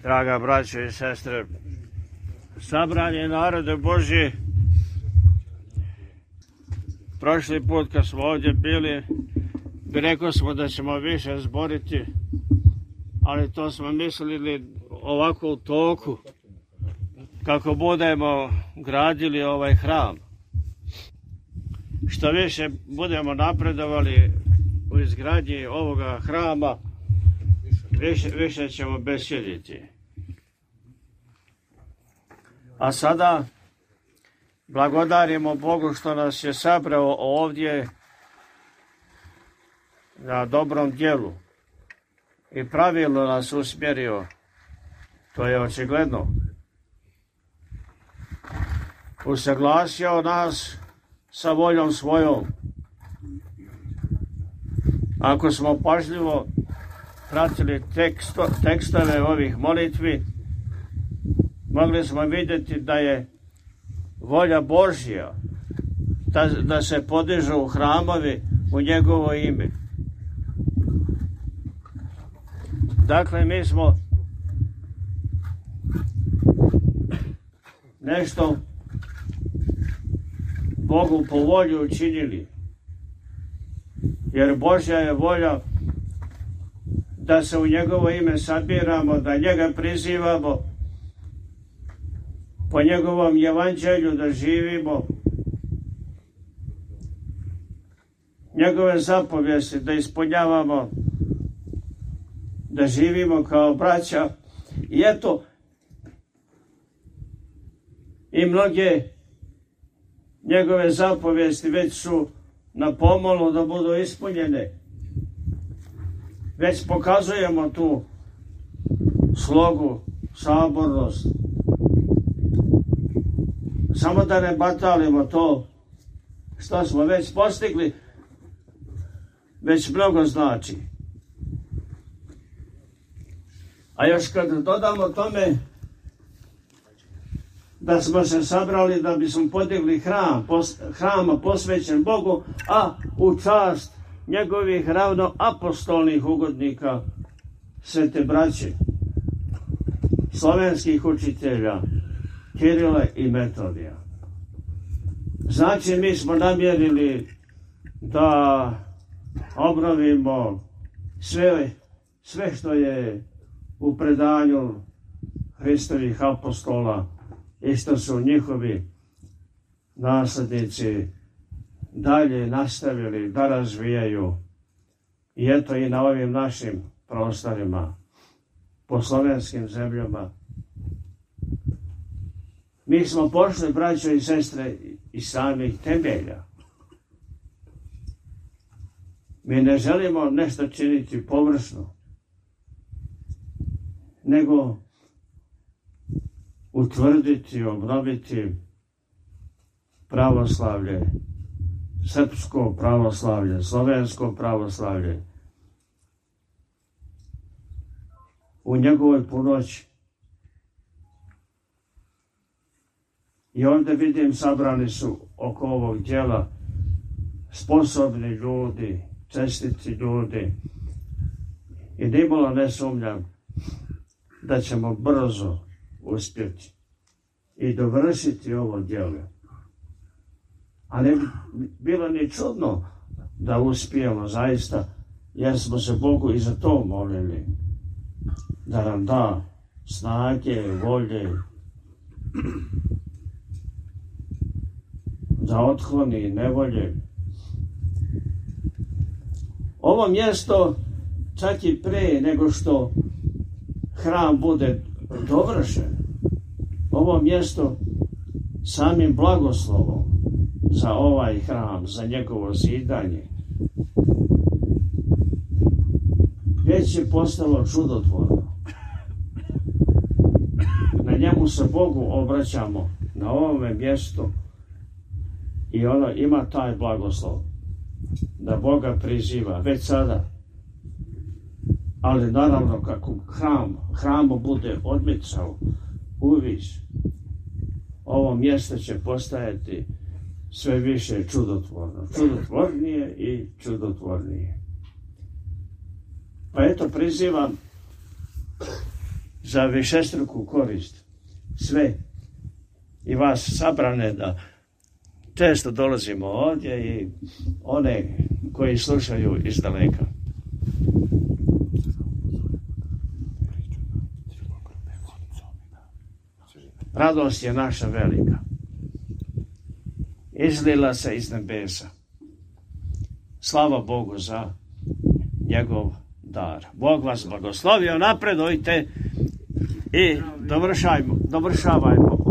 Draga braćo i sestre, sabrani narode Božji, prošli put kad smo ovdje bili, rekao smo da ćemo više zboriti, ali to smo mislili ovako u toku, kako budemo gradili ovaj hram. Što više budemo napredovali u izgradnji ovoga hrama, više ćemo besjediti. A sada blagodarimo Bogu što nas je sabrao ovdje na dobrom djelu i pravilno nas usmjerio. To je očigledno. Usaglasio nas sa voljom svojom. Ako smo pažljivo pratili tekstove ovih molitvi, mogli smo vidjeti da je volja Božja da se podižu hramovi u njegovo ime. Dakle, mi smo nešto Bogu po volji učinili, jer Božja je volja da se u njegovo ime sabiramo, da njega prizivamo, po njegovom evanđelju da živimo, njegove zapovijesti da ispunjavamo, da živimo kao braća. I eto, i mnoge njegove zapovijesti već su na pomolu da budu ispunjene. Već pokazujemo tu slogu, sabornost. Samo da ne batalimo to što smo već postigli, već mnogo znači. A još kad dodamo tome da smo se sabrali da bismo podigli hrama posvećen Bogu, a u čast njegovih ravnoapostolnih ugodnika, svete braće, slovenskih učitelja, Kirila i Metodija. Znači, mi smo namjerili da obnovimo sve što je u predanju Hristovih apostola i što su njihovi naslednici dalje nastavili da razvijaju. I eto i na ovim našim prostorima, po slovenskim zemljama. Mi smo pošli, braćo i sestre, iz samih temelja. Mi ne želimo nešto činiti površno, nego utvrditi, obnoviti pravoslavlje, srpsko pravoslavlje, slovensko pravoslavlje u njegovoj punoći. I ovdje vidim, sabrani su oko ovog djela sposobni ljudi, čestiti ljudi. I nimalo ne sumnjam da ćemo brzo uspjeti i dovršiti ovo djelo. A ne bi bilo ni čudno da uspijemo zaista, jer smo se Bogu i za to molili. Da nam da snage, volje, da otkloni nevolje. Ovo mjesto, čak i prije nego što hram bude dovršen, ovo mjesto samim blagoslovom za ovaj hram, za njegovo zidanje, već je postalo čudotvorno. Na njemu se Bogu obraćamo, na ovome mjestu, i ono ima taj blagoslov da Boga priziva već sada. Ali naravno kako hramu bude odmicao uvić, ovo mjesto će postajati sve više čudotvorno. Čudotvornije i čudotvornije. Pa eto, prizivam za višestruku korist. Sve i vas sabrane da često dolazimo ovdje i one koji slušaju iz daleka. Radost je naša velika. Izlila se iz nebesa. Slava Bogu za njegov dar. Bog vas blagoslovio, napredujte i dovršavajmo